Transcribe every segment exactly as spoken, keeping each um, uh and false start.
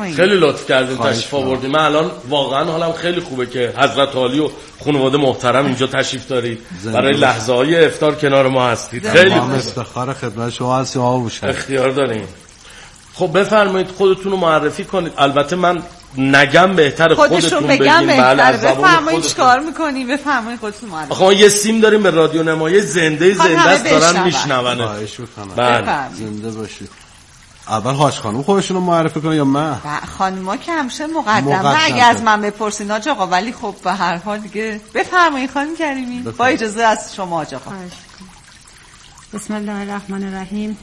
خیلی لطف کردین تشریف آوردین. من الان واقعا حالم خیلی خوبه که حضرت عالی و خانواده محترم اینجا تشریف دارید برای لحظه های افطار کنار ما هستید. خیلی ما افتخار خدمت شما هستیم آقا بوشهری. اختیار دارین. خب بفرمایید خودتون رو معرفی کنید. البته من نگم بهتر خودتون بگین. بله از بفرمایید چیکار می‌کنید بفرمایید خودتون معرفی. آخه ما یه سیم داریم به رادیو نمایی زنده زنده است دارن میشنونه. خواهش می‌کنم. بله زنده باشید. اول حاج خانم خودشون رو معرفی کنه یا من؟ خانم‌ها که همیشه مقدمه اگه از من بپرسین حاج آقا، ولی خب به هر حال دیگه بفرمایید خانم کریمی. با اجازه از شما حاج آقا. بسم الله الرحمن الرحیم.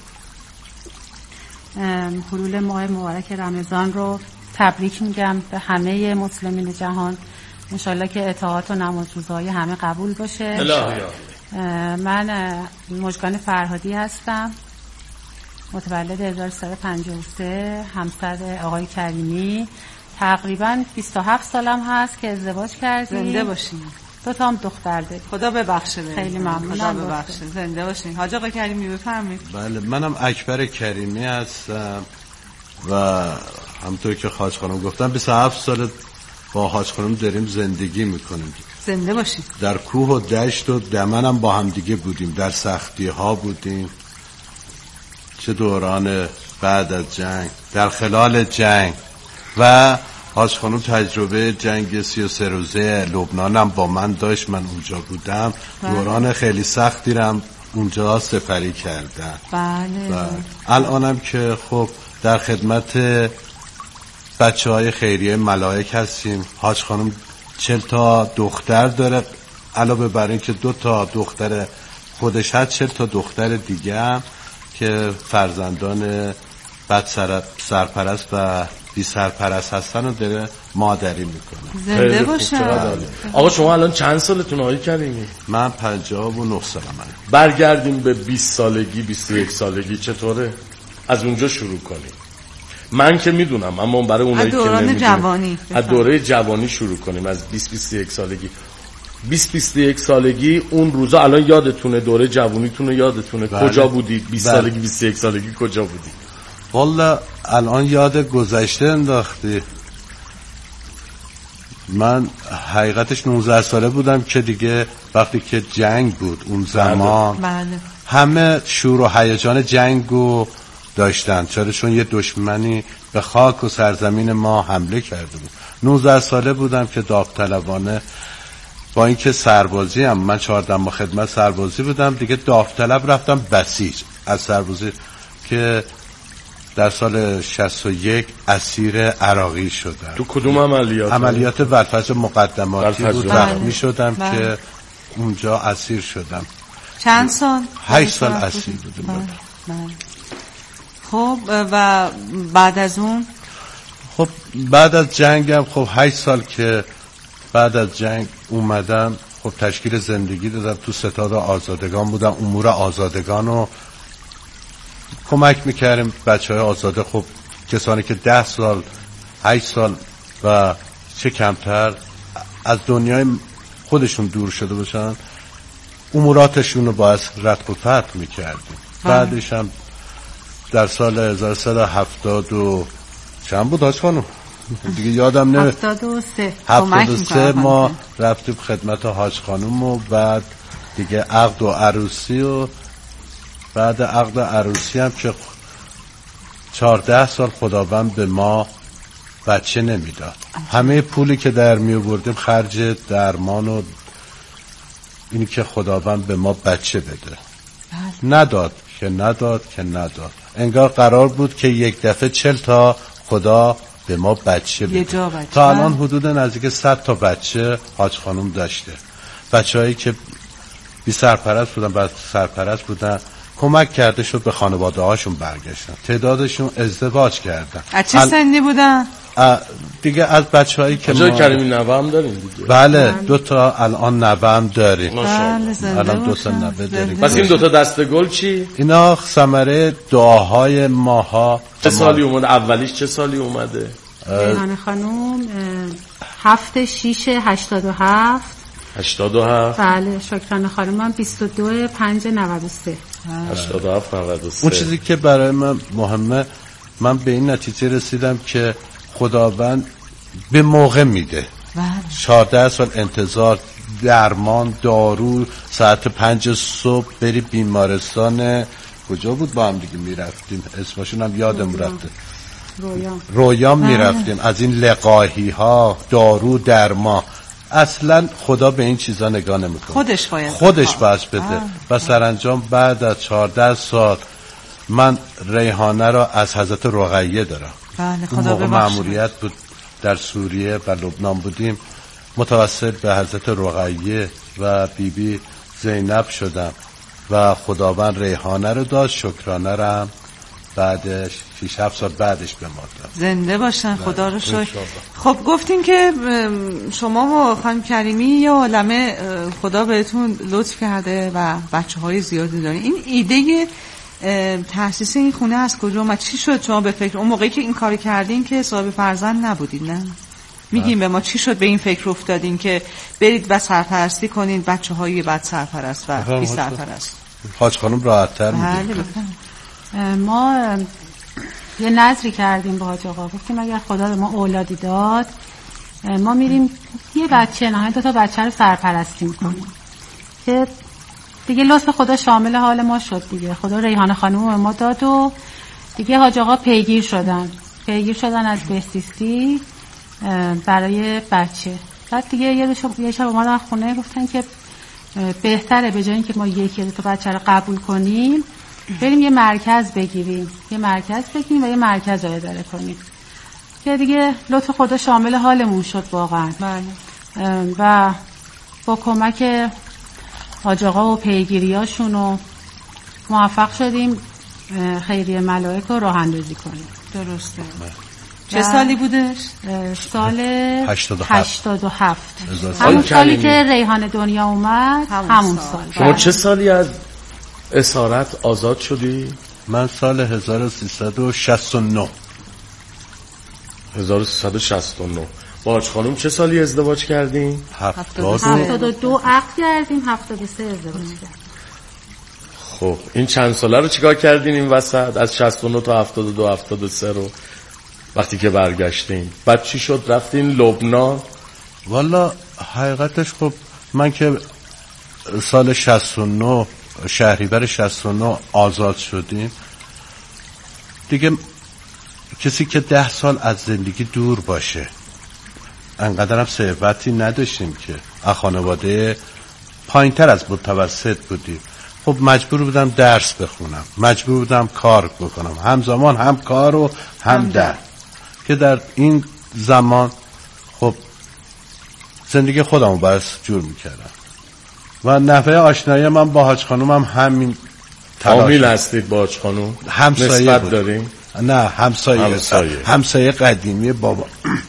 حلول ماه مبارک رمضان رو تبریک میگم به همه مسلمین جهان. انشالله که اطاعات و نماز روزهای همه قبول باشه. من مژگان فرهادی هستم، متولد هزار و سیصد و پنجاه و سه، همسر آقای کریمی. تقریبا بیست و هفت سالم هست که ازدواج کردیم. زنده باشین. دو تا هم دختر داریم. خدا ببخشه. خیلی ممنونم. خدا ببخشه. زنده باشین. حاج آقا کریمی بفرمایید. بله منم اکبر کریمی هستم و همونطور که حاج خانم گفتم بیست و هفت سال با حاج خانم داریم زندگی میکنیم. زنده باشید. در کوه و دشت و دمن هم با هم دیگه بودیم، در سختی ها بودیم، چه دوران بعد از جنگ، در خلال جنگ و حاج خانم تجربه جنگ سی و سه روزه لبنان هم با من داشت. من اونجا بودم. دوران خیلی سختی رم اونجا سپری کردم. بله. و الانم که خب در خدمت بچه های خیریه ملائک هستیم. حاج خانم چل تا دختر داره، علاوه بر این که دو تا دختر خودش هست چل تا دختر دیگه هم که فرزندان بد سر سرپرست و بی سرپرست هستن و داره مادری میکنه. زنده باشه. آقا شما الان چند سالتون آقای کریمی؟ من پنجاه و نه سالم. برگردیم به بیست سالگی بیست و یک سالگی چطوره؟ از اونجا شروع کنیم. من که میدونم اما برای اونایی که نمیدونن جوانی از دوره جوانی شروع کنیم. از بیست بیست و یک سالگی بیست بیست و یک سالگی اون روزا الان یادتونه؟ دوره جوانیتون رو یادتونه؟ بله. کجا بودید؟ بیست بله. سالگی بیست و یک سالگی کجا بودید؟ والا الان یاد گذشته انداختی. من حقیقتش نوزده ساله بودم که دیگه وقتی که جنگ بود اون زمان بله. همه شور و هیجان جنگو داشتن، چرا چون یه دشمنی به خاک و سرزمین ما حمله کرده بود. نوزده ساله بودم که داوطلبانه با اینکه سربازی هم من چهارده ماه خدمت سربازی بودم دیگه داوطلب رفتم بسیج از سربازی که در سال شصت و یک اسیر عراقی شدم. تو کدوم عملیات؟ عملیات ولفجر مقدماتی بود. زخمی شدم بله. که اونجا اسیر شدم. چند سال؟ هشت سال اسیر بودم. بله. بله. خب و بعد از اون؟ خب بعد از جنگم خب هشت سال که بعد از جنگ اومدم خب تشکیل زندگی دادم، تو ستاد آزادگان بودم، امور آزادگان رو کمک میکردیم. بچه های آزاده خب کسانی که ده سال هشت سال و چه کمتر از دنیای خودشون دور شده باشن اموراتشون رو باید رتق و فتح میکردیم. بعدش هم در سال هزار و سیصد و هفتاد و چند بود حاج خانم؟ دیگه یادم نمیاد. هفتاد و سه هفتاد و سه ما رفتیم خدمت حاج خانم و بعد دیگه عقد و عروسی و بعد عقد و عروسی هم که چهارده سال خداوند به ما بچه نمیداد. همه پولی که در می آوردیم خرج درمان و اینی که خداوند به ما بچه بده نداد که نداد که نداد. انگار قرار بود که یک دفعه چل تا خدا به ما بچه بده. تا الان حدود نزدیک صد تا بچه حاج خانم داشته. بچه هایی که بی سرپرست بودن بعد سرپرست بودن کمک کرده شد به خانواده هاشون برگشتن. تعدادشون ازدواج کردن. از چه ال... سنی بودن؟ دیگه از بچه هایی که ما کریمی نوه هم داریم دیگه. بله دو تا الان نوه هم داریم. بله الان دو تا نوه داریم. پس این دو تا دسته گل چی؟ اینا ثمره دعاهای ماها. چه سالی اومده؟ اولیش چه سالی اومده؟ ریحانه خانوم هفت شیش هشتاد و هفت هشتاد و هفت. بله شکرانه خانم هم بیست و دو پنج نود و سه هشتاد و هفت نود و سه. اون چیزی که برای من مهمه، من به این نتیجه رسیدم که خداوند به موقع میده. چهارده سال انتظار، درمان، دارو، ساعت پنج صبح بری بیمارستان کجا بود با هم دیگه میرفتیم، اسمشون هم یادم رفته، رویام رویام میرفتیم، از این لقاحی ها، دارو، درمان. اصلا خدا به این چیزا نگاه نمیکنه، خودش باید خودش باید بده. و سرانجام بعد از چهارده سال من ریحانه را از حضرت رقیه دارم. بله، خدا موقع مأموریت بود در سوریه و لبنان بودیم، متوسل به حضرت رقیه و بیبی بی زینب شدم و خداوند ریحانه رو داد، شکرانه رو هم بعدش شش هفت سال بعدش به ما داد. زنده باشن، خدا رو شکر. خب گفتین که شما و خانم کریمی یه عالمه خدا بهتون لطف کرده و بچه های زیادی دارین. این ایده تأسیس این خونه از کجا اومد؟ چی شد شما به فکر اون موقعی که این کار کردین که صاحب فرزند نبودید؟ نه میگیم به ما چی شد به این فکر افتادین که برید و سرپرستی کنین بچه های بد سرپرست و بی سرپرست؟ حاج خانم راحت تر میگه. ما یه نظری کردیم با حاج آقا، گفتیم اگر خدا به ما اولادی داد ما میریم یه بچه نه دو تا بچه رو سرپرستی میکنیم که دیگه لطف خدا شامل حال ما شد دیگه. خدا ریحانه خانم به ما داد و دیگه حاج آقا پیگیر شدن پیگیر شدن از بهزیستی برای بچه. بعد دیگه یه شب یه شب اومدن خونه گفتن که بهتره به جای اینکه ما یکی دو تا بچه رو قبول کنیم بریم یه مرکز بگیریم یه مرکز بگیریم و یه مرکز رو اداره کنیم که دیگه لطف خدا شامل حالمون شد واقعا. و با کمک حاج آقا و پیگیریاشون و موفق شدیم خیریه ملائک رو راه اندازی کنیم. درسته. چه سالی بودش؟ سال هشتاد و هفت. همون سالی که ریحانه دنیا اومد همون سال. شما چه سالی از اسارت آزاد شدی؟ من سال هزار و سیصد و شصت و نه. هزار و سیصد و شصت و نه. با حاج خانم چه سالی ازدواج کردین؟ هفتاد و دو عقد کردیم، هفتاد و سه ازدواج کردیم. خب این چند ساله رو چیکار کردین این وسط از شصت و نه تا هفتاد و دو هفتاد و سه رو وقتی که برگشتین؟ بعد چی شد رفتین لبنان؟ والا حقیقتش خب من که سال شصت و نه شهریور شصت و نه آزاد شدیم دیگه، کسی که ده سال از زندگی دور باشه انقدر هم ثروتی نداشتیم که از خانواده پایین تر از متوسط بودیم. خب مجبور بودم درس بخونم، مجبور بودم کار بکنم، همزمان هم کار و هم در که در این زمان خب زندگی خودمو باید جور میکردم و نحوه آشنایی من با حاج خانوم هم همین تلاش. فامیل هستید با حاج خانوم؟ همسایه نسبت داریم؟ نه همسایه همسایه, همسایه قدیمی بابا.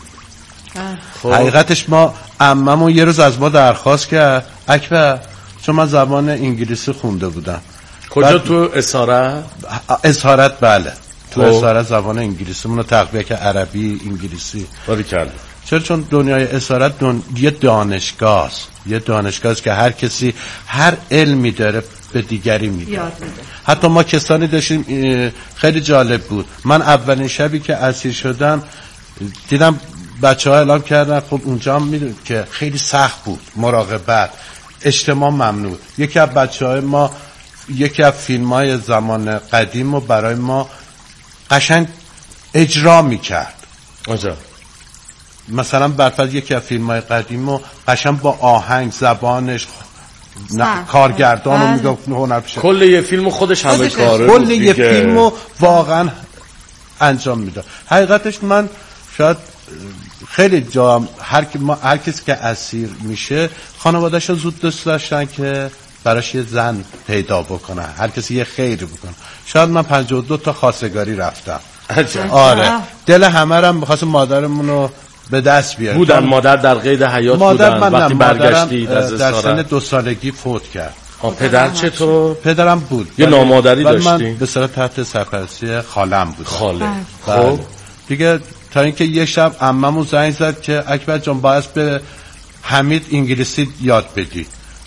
خب. حقیقتش ما عممون یه روز از ما درخواست کرد اکبر چون من زبان انگلیسی خونده بودم. کجا تو اسارت؟ اسارت بله تو اسارت زبان انگلیسی منو تقویه که عربی انگلیسی باری کرد. چرا؟ چون دنیای اسارت دن... یه دانشگاه است، یه دانشگاه است که هر کسی هر علمی داره به دیگری میده. حتی ما کسانی داشتیم خیلی جالب بود. من اولین شبی که اسیر شدم دیدم بچه ها اعلام کردن، خب اونجا هم میدونید که خیلی سخت بود مراقبت، اجتماع ممنوع. یکی از بچه های ما یکی از فیلم های زمان قدیم رو برای ما قشنگ اجرا میکرد. آجا مثلا برفرض یکی از فیلم های قدیم رو قشنگ با آهنگ زبانش نه، کارگردان رو میگفت هنرپیشه کل یه فیلم خودش همه کاره کل یه فیلم رو واقعا انجام میداد. حقیقتش من شاید خیلی جا هر, هر کسی که اسیر میشه خانواده‌اش زود دوست داشتن که براش یه زن پیدا بکنه، هر کسی یه خیری بکنه. شاید من پنجاه و دو تا خواستگاری رفتم. آره دل همه رو می‌خواست مادرمون رو به دست بیاره. بودن مادر در قید حیات مادر بودن وقتی برگشتید از در سن دو سالگی فوت کرد. آه پدر چطور؟ پدرم بود یه نامادری داشتین؟ من به صورت تحت سرپرستی خالم بودم. خاله. خب دیگه تا اینکه یه شب عممون زنگ زد که اکبر جان باید به حمید انگلیسی یاد بدی.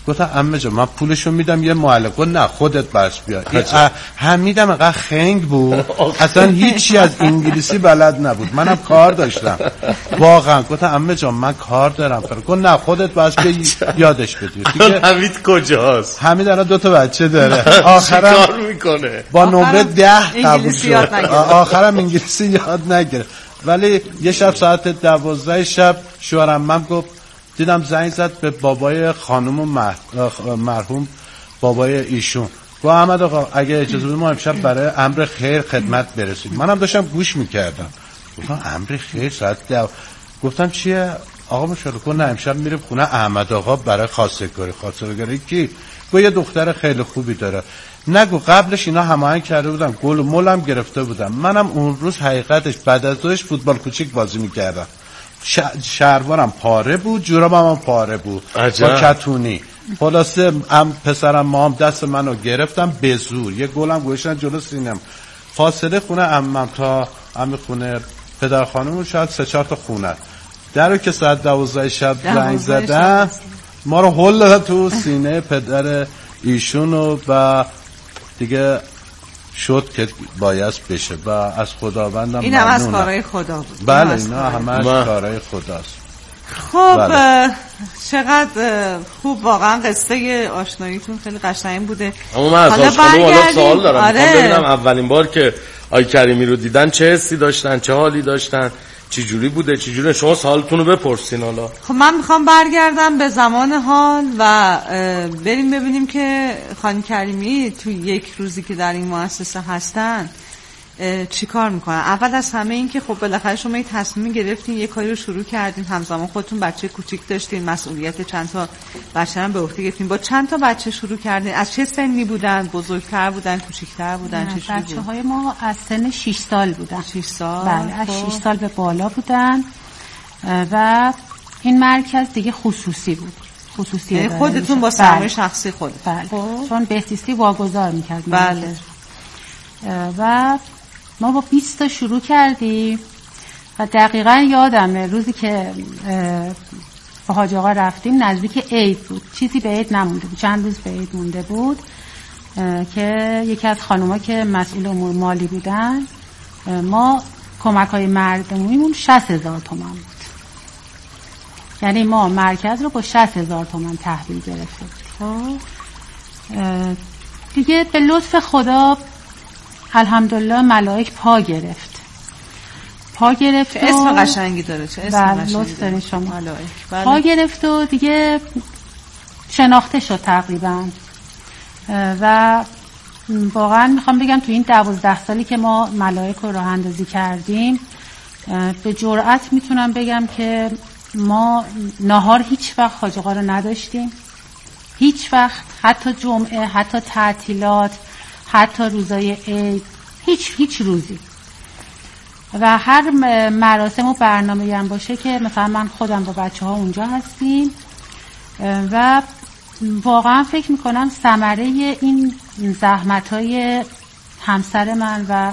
گفتم عمه جان من پولشو میدم یه معلق. گفت نه خودت باش بیا. حمیدم انقدر خنگ بود اصلا هیچی از انگلیسی بلد نبود، منم کار داشتم واقعا. گفتم عمه جان من کار دارم. گفت نه خودت باش بیا یادش بدی. حمید کجاست؟ حمید الان دو تا بچه داره، آخرام کار میکنه با نمره ده قبول شد، آخرم انگلیسی یاد نگرفت. ولی یه شب ساعت دوازده شب شوهرم گفت دیدم زنگ زد به بابای خانم مرحوم بابای ایشون. گفت احمد آقا اگه اجازه بدید ما امشب برای امر خیر خدمت برسید. منم داشتم گوش میکردم. گفتم امر خیر ساعت دو. گفتم چیه آقا مشاور کن؟ نه امشب میریم خونه احمد آقا برای خواستگاری. خواستگاری کی؟ گفت یه دختر خیلی خوبی داره. نگو قبلش اینا هماهنگ کرده بودن، گل و مولم گرفته بودم. منم اون روز حقیقتش بعد از ظهرش فوتبال کوچیک بازی میکردم. ش... شهروارم پاره بود، جورابم هم پاره بود عجب. با کتونی. خلاصه ام پسرم مام دست منو گرفتم به زور، یه گلم گوشتن جلو سینم. فاصله خونه عمم تا عمه خونه پدر خانم شاید سه چهار تا خونه. درو که ساعت دوازده شب زنگ زدن ما رو هل داد تو سینه پدر ایشونو و دیگه شد که باید بشه و از خداوندم این هم از کارهای خدا بود. بله اینا همه از کارهای خداست. خب بله. چقدر خوب واقعا قصه آشناییتون خیلی قشنگ بوده. اما من از آشقانو حالا سوال دارم. آره. میخوام ببینم اولین بار که آی کریمی رو دیدن چه حسی داشتن، چه حالی داشتن، چی جوری بوده، چی جوری؟ شما سوالتون رو بپرسین. حالا خب من میخوام برگردم به زمان حال و بریم ببینیم که خانم کریمی تو یک روزی که در این مؤسسه هستن چی کار میکنن. اول از همه این که خب بالاخره شما یک تصمیم گرفتین، یک کاری رو شروع کردین، همزمان خودتون بچه کوچیک داشتین، مسئولیت چند تا بچه هم به عهده گرفتین. با چند تا بچه شروع کردین؟ از چه سنی بودن؟ بزرگتر بودن، کوچیک‌تر بودن؟ چه جوری بود؟ بچه‌های ما از سن شش سال بودن. شش سال؟ بله از شش سال به بالا بودن و این مرکز دیگه خصوصی بود. خصوصی یعنی خودتون با سرمایه شخصی خود؟ بله. چون بهزیستی واگذار می‌کرد. بله. و ما با بیست تا شروع کردیم و دقیقا یادمه روزی که با حاج آقا رفتیم نزدیک عید بود، چیزی به عید نمونده بود، چند روز به عید مونده بود که یکی از خانوما که مسئول امور مالی بودن ما کمک های مردمیمون شصت هزار تومان بود. یعنی ما مرکز رو با شصت هزار تومان تحویل گرفته بود. دیگه به لطف خدا الحمدلله ملائک پا گرفت پا گرفت چه اسم قشنگی داره، چه اسم قشنگی داره شما ملائک. بله. پا گرفت و دیگه شناخته شد تقریبا و واقعا میخوام بگم تو این دوازده سالی که ما ملائک رو راه اندازی کردیم به جرئت میتونم بگم که ما نهار هیچ وقت حاج آقا رو نداشتیم، هیچ وقت، حتی جمعه، حتی تعطیلات، حتی روزای عید، هیچ هیچ روزی. و هر مراسم و برنامه‌ای هم باشه که مثلا من خودم با بچه ها اونجا هستیم و واقعا فکر میکنم ثمره این زحمت‌های همسر من و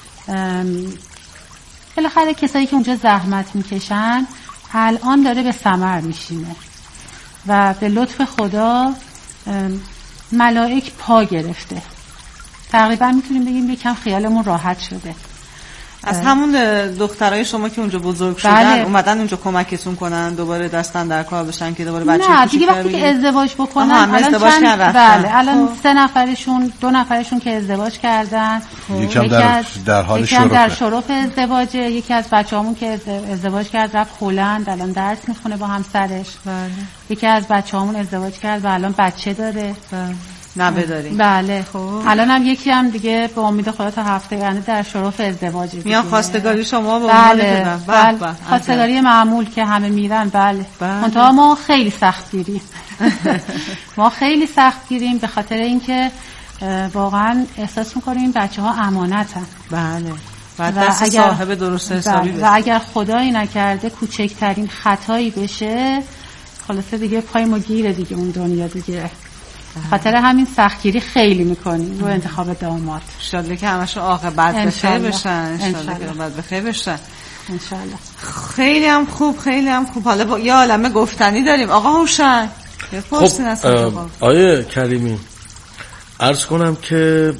بالاخره کسایی که اونجا زحمت میکشن الان داره به ثمر میشینه و به لطف خدا ملائک پا گرفته. تقریبا میتونیم بگیم یکم خیالمون راحت شده. از همون دخترای شما که اونجا بزرگ شدن بله. اومدن اونجا کمکتون کنن دوباره دستن در کار بشن که دوباره بچه نه دیگه وقتی که ازدواج بکنن الان ازدواج کردن بله الان سه نفرشون دو نفرشون که ازدواج کردن، یکی در در حال شروع در شرف ازدواج، یکی از بچه‌هامون که ازدواج کرد رفت هلند الان درس میخونه با همسرش. بله. یکی از بچه‌هامون ازدواج کرد و الان بچه داره. بله. نبه داریم. بله. خب الان هم یکی هم دیگه به امید خدا تا هفته آینده در شرف ازدواج میان خواستگاری شما به عنوان بله. بله. بله. خواستگاری معمول که همه میرن. بله. منتها ما خیلی سخت گیریم. ما خیلی سخت گیریم به خاطر اینکه واقعا احساس می‌کنیم این بچه‌ها امانتن. بله. و دست اگر صاحب درست حسابی بله. و اگر خدایی نکرده کوچکترین خطایی بشه خلاصه دیگه پای ما گیره دیگه اون دنیا دیگه. خاطر همین سختگیری خیلی میکنیم رو انتخاب داماد. انشالله که همشون عاقبت بخیر بشن. انشالله که عاقبت بخیر بشن. انشالله. خیلی هم خوب، خیلی هم خوب. حالا با... یه عالمه گفتنی داریم. آقا هوشنگ خب آیه کریمی عرض کنم که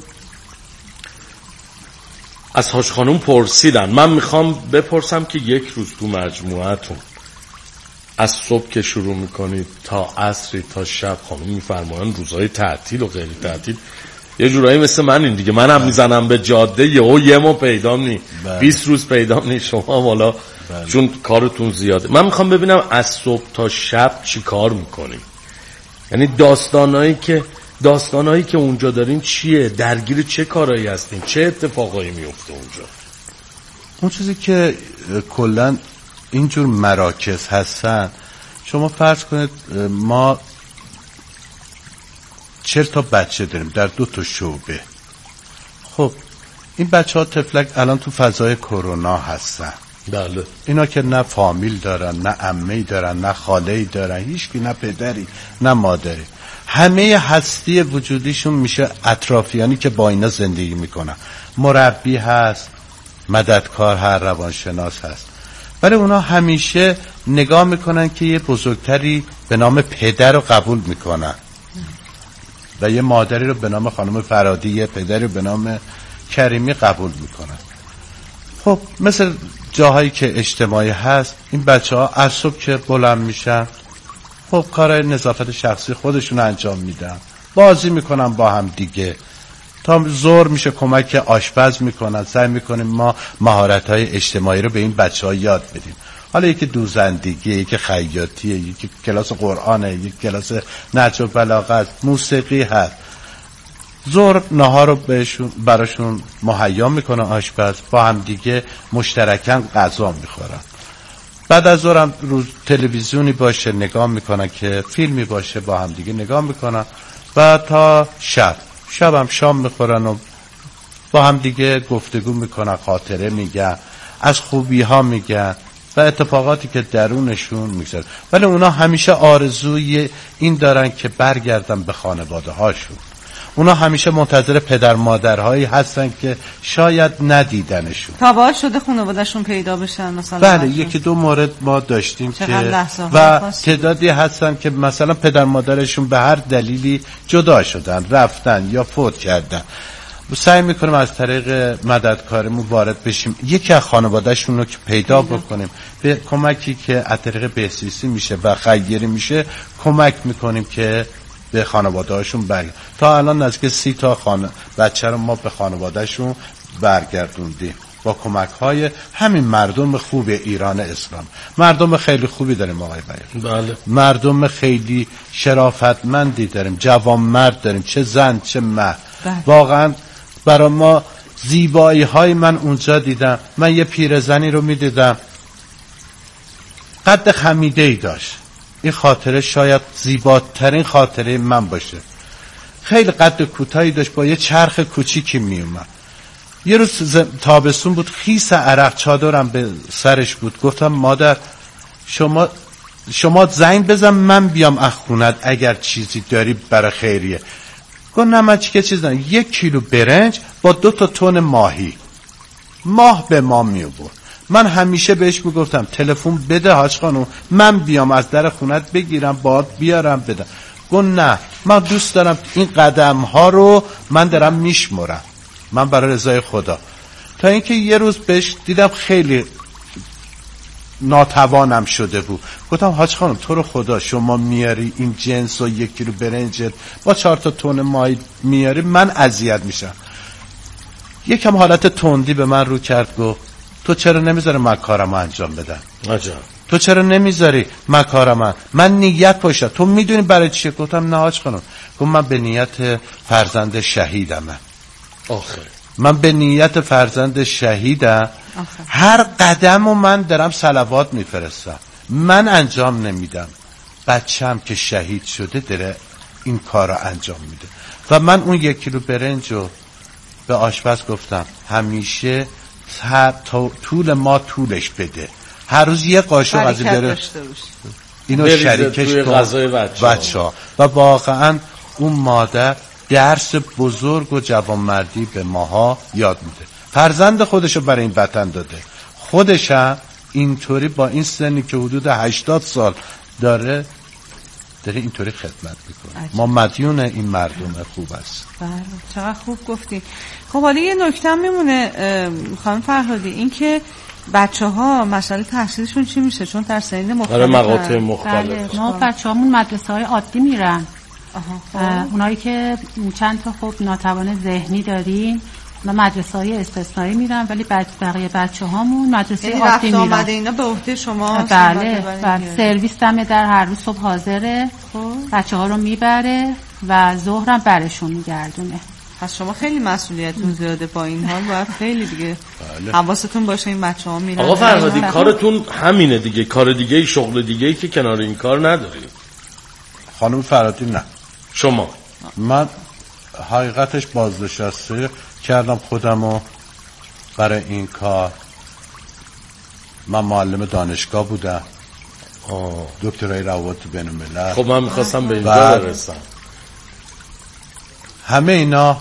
از هاش خانوم پرسیدن، من میخوام بپرسم که یک روز تو مجموعتون از صبح که شروع میکنید تا عصری تا شب، خانوم میفرمایند روزهای تعطیل و غیر تعطیل یه جورایی مثل من این دیگه، منم میزنم به جاده یهو یه ماه پیدام نی بیست روز پیدام نی، شما والا چون کارتون زیاده. من میخوام ببینم از صبح تا شب چی کار میکنیم، یعنی داستانایی که داستانایی که اونجا دارین چیه، درگیر چه کارایی هستین، چه اتفاقایی میفته اونجا؟ اون چیزی که کلا اینجور مراکز هستن، شما فرض کنید ما چهل تا بچه داریم در دو تا شعبه. خب این بچه ها تفلک الان تو فضای کرونا هستن. بله. اینا که نه فامیل دارن، نه عمه‌ای دارن، نه خاله‌ای دارن، هیچکی، نه پدری نه مادری. همه هستی وجودیشون میشه اطرافیانی که با اینا زندگی میکنن. مربی هست، مددکار هست، روانشناس هست. ولی اونا همیشه نگاه میکنن که یه بزرگتری به نام پدر رو قبول میکنن و یه مادری رو به نام خانم فرادی، یه پدری رو به نام کریمی قبول میکنن. خب مثل جاهایی که اجتماعی هست، این بچه ها از صبح که بلند میشن، خب کارهای نظافت شخصی خودشون انجام میدن، بازی میکنن با هم دیگه، تا ظهر میشه کمک آشپز میکنن. سعی میکنیم ما مهارت‌های اجتماعی رو به این بچه‌ها یاد بدیم. حالا یکی دوزندگی، یکی خیاطیه، یکی کلاس قرآنه، یکی کلاس نحو و بلاغه، موسیقی هست. ظهر نهار رو بهشون براشون مهیا میکنه آشپز، با هم دیگه مشترکاً غذا میخورن. بعد از ظهر هم روز تلویزیونی باشه نگاه میکنن، که فیلمی باشه با هم دیگه نگاه میکنن، و تا شب شب هم شام میخورن و با هم دیگه گفتگو میکنن، خاطره میگن، از خوبی ها میگن و اتفاقاتی که درونشون میگذره. ولی اونا همیشه آرزوی این دارن که برگردن به خانواده هاشون. اونا همیشه منتظر پدر مادرهایی هستن که شاید ندیدنشون. تا باید شده خانوادهشون پیدا بشن مثلا؟ بله، یکی دو مورد ما داشتیم که و تعدادی هستن که مثلا پدر مادرشون به هر دلیلی جدا شدن، رفتن یا فوت کردن. سعی میکنیم از طریق مددکارمون وارد بشیم، یکی از خانوادهشون رو که پیدا بکنیم، به کمکی که از طریق بهسیسی میشه و خیری میشه کمک میکنیم که به خانواده هاشون برگرد. تا الان نزدیک سی تا خانه بچه رو ما به خانواده شون برگردوندیم با کمک های همین مردم خوب ایران اسلام. مردم خیلی خوبی داریم آقای بایی. بله. مردم خیلی شرافتمندی داریم، جوان مرد داریم، چه زن چه مرد. بله. واقعا برای ما زیبایی های من اونجا دیدم. من یه پیرزنی رو میدیدم قد خمیده ای داشت. این خاطره شاید زیباترین خاطره من باشه. خیلی قد کوتاهی داشت، با یه چرخ کوچیکی می اومد. یه روز تابستون بود، خیس عرق، چادرم به سرش بود. گفتم مادر شما شما زنگ بزن من بیام از خونت اگر چیزی داری برای خیریه. گفت نه من چی که چیز دارم. یک کیلو برنج با دو تا تن ماهی ماه به ما می آورد. من همیشه بهش میگفتم تلفن بده حاج خانم من بیام از در خونت بگیرم باهات بیارم بدم. گفت نه من دوست دارم این قدم ها رو من دارم میشمرم، من برای رضای خدا. تا اینکه یه روز بهش دیدم خیلی ناتوانم شده بود. گفتم حاج خانم تو رو خدا شما میاری این جنس و یک کیلو برنجت با چهار تا تن ماهی میاری، من اذیت میشم. یکم حالت تندی به من رو کرد، گفت تو چرا نمیذاری من کارم انجام بدم؟ عجب. تو چرا نمیذاری من کارم من نیت پاشم؟ تو میدونی برای چیه؟ گفتم نه حاج خانم. گفت من به نیت فرزند شهیدم. من آخه من به نیت فرزند شهیدم. هر قدم و من دارم صلوات میفرستم، من انجام نمیدم. بچم که شهید شده داره این کار رو انجام میده. و من اون یک کیلو برنج رو به آشپز گفتم همیشه هر طول ما طولش بده، هر روز یه قاشق از این داره اینو شریکش کن بچه ها. و واقعا اون مادر درس بزرگ و جوانمردی به ماها یاد میده. فرزند خودشو برای این وطن داده، خودشم اینطوری با این سنی که حدود هشتاد سال داره داره اینطوری خدمت میکنه. ما مدیون این مردم خوب است. بله چقدر خوب گفتی. خب حالا یه نکته میمونه خانم فرهادی، این که بچه ها مسئله تحصیلشون چی میشه؟ چون در سنین مختلف مقاطع مختلف ما بچه هامون مدرسه های عادی میرن. اونایی که چند تا خب ناتوان ذهنی داریم اونا مدرسه های استثنایی میرن، ولی بقیه بچه هامون مدرسه عادی میرن. رفت آمده اینا به عهده شما؟ بله بله. سرویس دمه در هر روز صبح حاضره، بچه ها رو میبره و ظهرم برشون میگردونه. پس شما خیلی مسئولیتتون زیاده، با این حال باید خیلی دیگه بله. حواستون باشه این بچه ها میرن. آقا فرهادی کارتون همینه دیگه، کار دیگه شغل دیگه ای که کنار این کار نداریم؟ خانم فرهادی نه. شما؟ من حقیقتش بازنشسته کردم خودمو برای این کار. من معلم دانشگاه بودم، دکترای روابط بین الملل. خب من میخواستم به اینجا برسم. همه اینا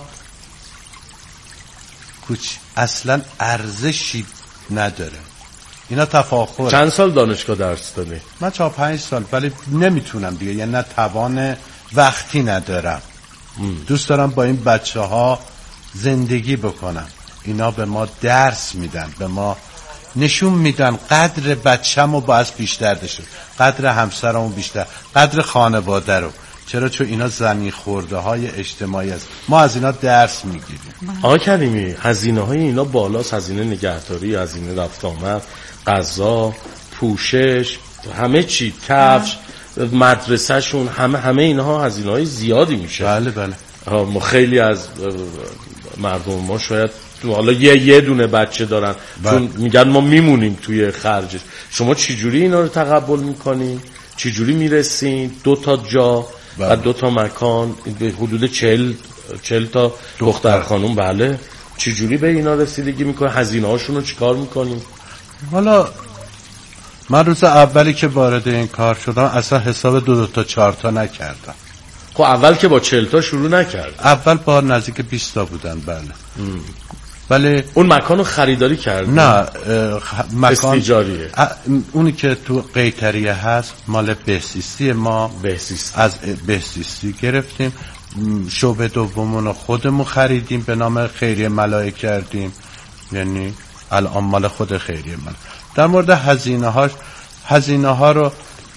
کوچ اصلا ارزشی نداره، اینا تفاخر. چند سال دانشگاه درس دادی؟ من چهار پنج سال، ولی نمیتونم دیگه، یعنی نه توان وقتی ندارم. ام. دوست دارم با این بچه ها زندگی بکنم. اینا به ما درس میدن، به ما نشون میدن قدر بچه‌مو باید بیشتر بشه، قدر همسرمو بیشتر، قدر خانواده رو. چرا؟ چون اینا زمین خورده های اجتماعی است، ما از اینا درس میگیریم. آقا کریمی هزینه های اینا بالاست، هزینه نگهداری، هزینه رفت آمد، غذا، پوشش، همه چی، کفش، مدرسه شون، همه همه اینها هزینه های زیادی میشه. بله بله. ما خیلی از مردم ما شاید حالا یه یه دونه بچه دارن بله. چون میگن ما میمونیم توی خرجش. شما چجوری اینا رو تقبل میکنین؟ چجوری میرسین؟ دو تا جا بله. و دو تا مکان، به حدود چهل چهل تا دختر خانوم. بله چجوری به اینا رسیدگی میکنه؟ هزینه هاشون رو چیکار میکنین؟ حالا من روز اولی که وارد این کار شدم اصلا حساب دو دو تا چهار تا نکردم. خب اول که با چهل تا شروع نکرد؟ اول با نزدیک بیست تا بودن. بله ام. ولی اون مکانو خریداری کردی؟ نه مکان استیجاریه. اونی که تو قیطریه هست مال بهسیستی، ما بهسیستی. از بهسیستی گرفتیم. شعبه دومونو خودمون خریدیم، به نام خیریه ملائک کردیم، یعنی الان مال خود خیریه ملائک. در مورد هزینه هاش، هزینه ها رو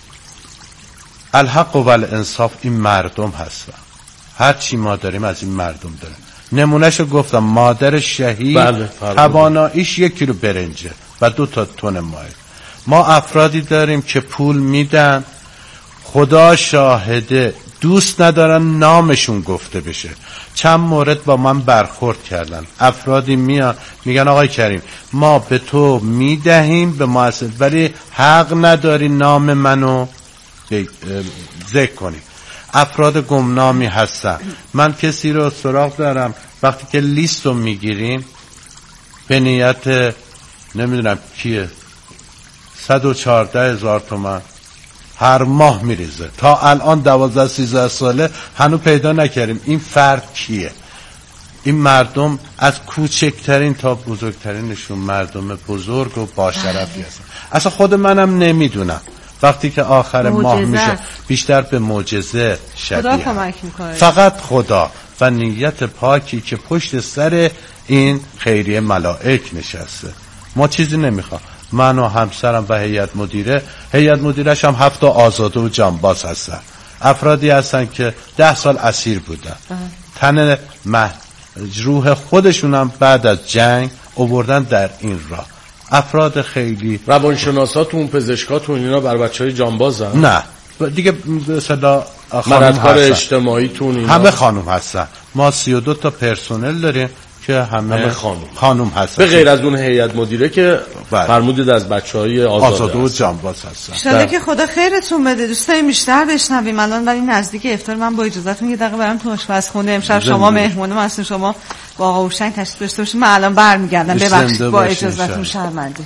الحق و الانصاف این مردم هستن. هر چی ما داریم از این مردم داریم. نمونهشو گفتم، مادر شهید بله، تواناییش یک کیلو برنجه و دو تا تن ماه. ما افرادی داریم که پول میدن، خدا شاهده دوست ندارن نامشون گفته بشه. چند مورد با من برخورد کردن، افرادی میان میگن آقای کریم ما به تو میدهیم به مؤسسه، ولی حق نداری نام منو ذکر کنی. افراد گمنامی هستن. من کسی رو سراغ دارم، وقتی که لیست رو میگیریم به نیت نمیدونم کیه صد و چهارده هزار تومن هر ماه میریزه. تا الان دوازده سیزده ساله هنو پیدا نکردیم این فرد کیه. این مردم از کوچکترین تا بزرگترینشون مردم بزرگ و با شرفی هستن. اصلا خود منم نمیدونم، وقتی که آخر ماه میشه بیشتر به معجزه شبیه. خدا کمک میکنه، فقط خدا و نیت پاکی که پشت سر این خیریه ملائک نشسته. ما چیزی نمیخوام. من و همسرم و هیئت مدیره، هیئت مدیرش هم هفت آزاده و جانباز هستن. افرادی هستن که ده سال اسیر بودن، تن مجروح خودشون هم بعد از جنگ آوردن در این راه. افراد خیلی روانشناساتون، پزشکاتون اینا بر بچهای جانبازن؟ نه دیگه صدا مددکار اجتماعیتون اینا همه خانم هستن. ما سی و دو تا پرسنل داریم که همه, همه خانم خانم هستن، به غیر از اون هیئت مدیره که بله. فرمودید از بچهای آزاده, آزاده و جانباز هستن. انشالله که خدا خیرتون بده. دوستای بیشتر بشنویم. الان ولی نزدیک افطار، من با اجازهتون یه دقیقه برام تو آشپزخونه. امشب شما مهمون ما هستین، شما با آقا هوشنگ تشریف داشته باشید. من الان برمیگردم، ببخشید با اجازهتون شرمنده.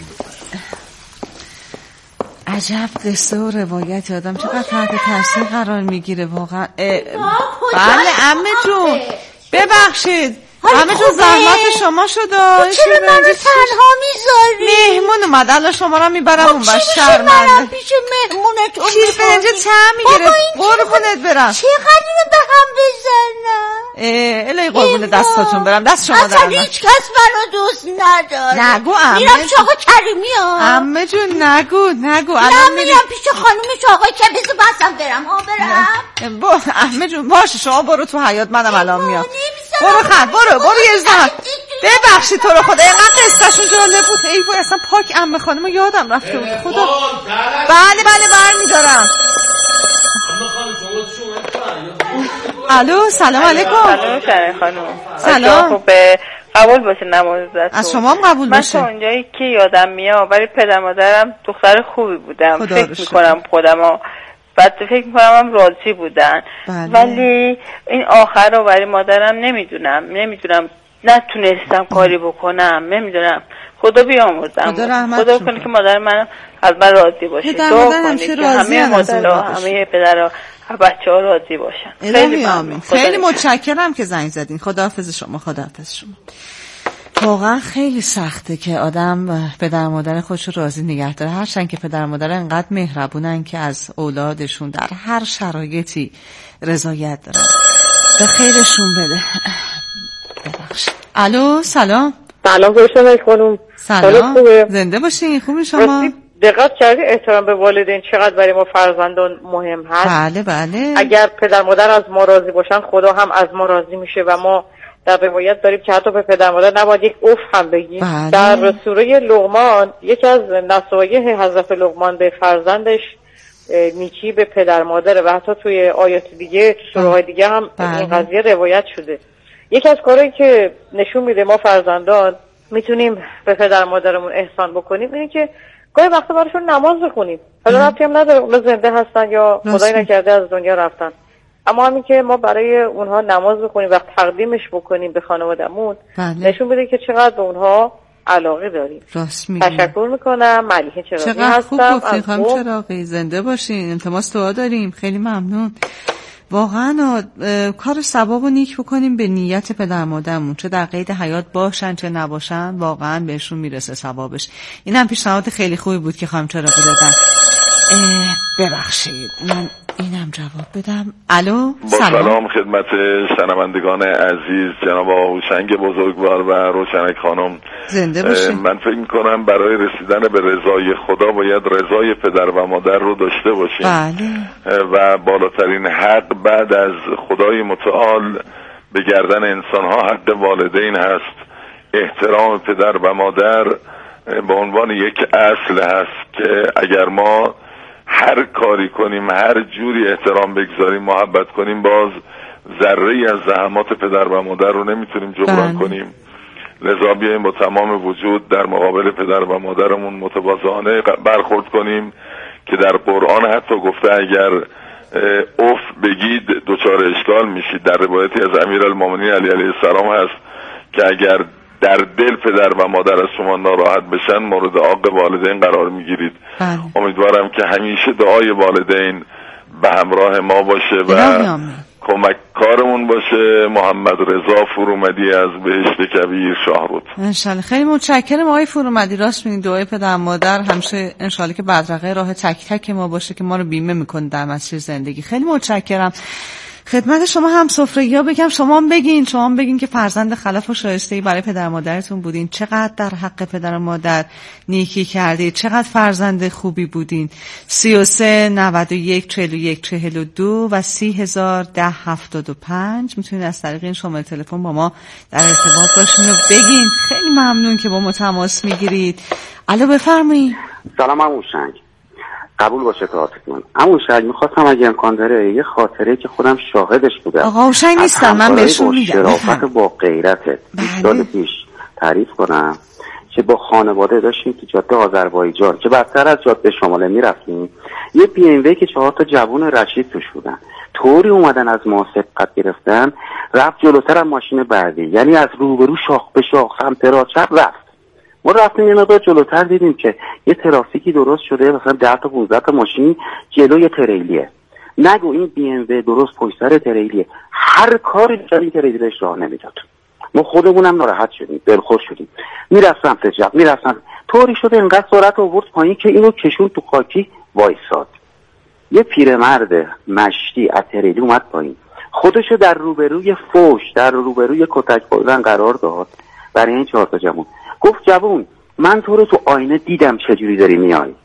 عجب قصه و روایت آدم چقدر تحت تاثیر قرار میگیره واقعا. بله عمه جون ببخشید همه جون زحمت شما شد. چرا منو تنها میذاری؟ مهمون اومد الان شما رو میبرم اون بر شرمنده. منم پیش مهمونتون شیر برنج چند میگیره؟ قربونت برم. چقدر اینو به هم بزنم؟ الهی قربون دستاتون برم. دست شما اصلا درم هیچ کس منو دوست نداره. نگو عمه. میرم چاقا کریمی ها. عمه جون نگو نگو. نه میرم پیش خانوم چاقا که بذار بسم برم ها برم. با عمه جون باشه شما برو تو حیاط منم الان میام. برو خند برو برو یه زن. ببخشید تو رو خدا اینقدر قصهشون جالب بود. ای وای اصلا پاک عمه خانم یادم رفته بود. خدا بله بله برمیدارم. الو سلام علیکم. سلام شرین خانم. سلام. خوبه قبول باشه نمازتون. از شما هم قبول باشه. من تا اونجایی که یادم میاد ولی پدر مادرم دختر خوبی بودم. فکر میکنم خودم بعد فکر میکنم هم راضی بودن. بله. ولی این آخر رو برای مادرم نمیدونم نمیدونم نتونستم کاری بکنم نمیدونم. خدا بیامرزم. خدا رحمت خدا کنه که مادر من از من راضی باشه. دعا کنه که همه مادرها همه پدرها بچه ها راضی باشن. خیلی آمین. خیلی متشکرم که زنگ زدین. خداحافظ شما. خداحافظ شما. واقعا خیلی سخته که آدم پدر مادر خودش رو راضی نگه داره، هرچند که پدر مادر انقدر مهربونن که از اولادشون در هر شرایطی رضایت دارن. به خیرشون بده. ببخشید. الو سلام. سلام گوشتم خانم. سلام. زنده باشین. خوبی شما؟ دقت کردی احترام به والدین چقدر برای ما فرزندان مهم هست؟ بله بله. اگر پدر مادر از ما راضی باشن خدا هم از ما راضی میشه و ما در روایت داریم که حتی به پدر مادر نباید یک اف هم بگیم. بله. در سوره لقمان یکی از نصایح حضرت لقمان به فرزندش نیکی به پدر مادره و حتی توی آیات دیگه تو سوره های دیگه هم بله. این قضیه روایت شده. یکی از کارهایی که نشون میده ما فرزندان میتونیم به پدر مادرمون احسان بکنیم اینه که گاهی وقتا براشون نماز بخونیم. حالا ربطی هم نداره اونا زنده هستن یا خدای نکرده از دنیا رفتن، اما همین که ما برای اونها نماز بخونیم و تقدیمش بکنیم به خانواده‌مون بله. نشون میده که چقدر به اونها علاقه داریم. تشکر میکنم. ملیحه چراغی هستم. چقدر خوب گفتین خانم چراغی. زنده باشین. التماس دعا داریم. خیلی ممنون. واقعا کار ثواب و نیک بکنیم به نیت پدر مادرمون، چه در قید حیات باشن چه نباشن، واقعا بهشون میرسه ثوابش. اینم پیشنهاد خیلی خوبی بود که خانم چراغی دادن. ببخشید من اینم جواب بدم. الو سلام. سلام خدمت شنوندگان عزیز جناب هوشنگ بزرگوار و روشنک خانم. زنده باشید. من فکر میکنم برای رسیدن به رضای خدا باید رضای پدر و مادر رو داشته باشیم. بله. و بالاترین حق بعد از خدای متعال به گردن انسان ها حق والدین هست. احترام پدر و مادر به عنوان یک اصل هست که اگر ما هر کاری کنیم هر جوری احترام بگذاریم محبت کنیم باز ذره‌ای از زحمات پدر و مادر رو نمیتونیم جبران کنیم. لذا بیاییم با تمام وجود در مقابل پدر و مادرمون متواضعانه برخورد کنیم که در قرآن حتی گفته اگر اوف بگید دچار اشکال میشید. در روایتی از امیرالمومنین علی علیه السلام هست که اگر در دل پدر و مادر از شما ناراحت بشن مورد عاق والدین قرار میگیرید. امیدوارم که همیشه دعای والدین به همراه ما باشه و کمک کارمون باشه. محمد رضا فرومدی از بهشت کبیر شاهرود. انشالله. خیلی متشکرم آقای فرومدی. راست میگین دعای پدر مادر همیشه انشالله که بدرقه راه تک تک ما باشه که ما رو بیمه میکنه در مسیر زندگی. خیلی متشکرم. خدمت شما هم سفره‌یا بگم شما هم بگین شما هم بگین که فرزند خلف و شایسته‌ای برای پدر مادرتون بودین، چقدر در حق پدر و مادر نیکی کردید، چقدر فرزند خوبی بودین. سی و سه نود و یک چهل و یک چهل و دو و سی هزار ده هفتاد و پنج میتونید از طریق این شماره تلفن با ما در ارتباط باشین و بگین. خیلی ممنون که با ما تماس میگیرید. الو بفرمایید. سلام عموشنگ. قبول باشه تاعتتون. اما شاید میخواستم اگه امکان داره یه خاطره که خودم شاهدش بودم. آقا هوشنگ نیستم من بهشون میگم. شرافت با غیرتت. سال پیش تعریف کنم که با خانواده داشتیم تو جاده آذربایجان که بدتر از جاده شماله میرفتیم. یه بی ام وی که چهار تا جوون رشید توش بودن. طوری اومدن از ما سبقت گرفتن رفت جلوتر از ماشین بعدی. یعنی از روبرو شاخ به شاخ سمت راست رفت. ما رفتیم یه مقدار جلوتر دیدیم که یه ترافیکی درست شده مثلا ده تا پانزده تا ماشین جلوی تریلیه. نگو این بی ام و درست پشت سر تریلیه. هر کاری در این تریلیش راه نمیداد. ما خودمونم ناراحت شدیم، دلخور شدیم. میرفتم سمت چپ، میرفتم طوری شده انقدر سرعت آورد پایین که اینو کشون تو خاکی وایساد. یه پیرمرد مشتی اتریلی اومد پایین، خودشو در روبروی فوش، در روبروی کتک خوردن قرار داد برای این چهار تا جوون. گفت جوون من تو رو تو آینه دیدم چجوری داری میای،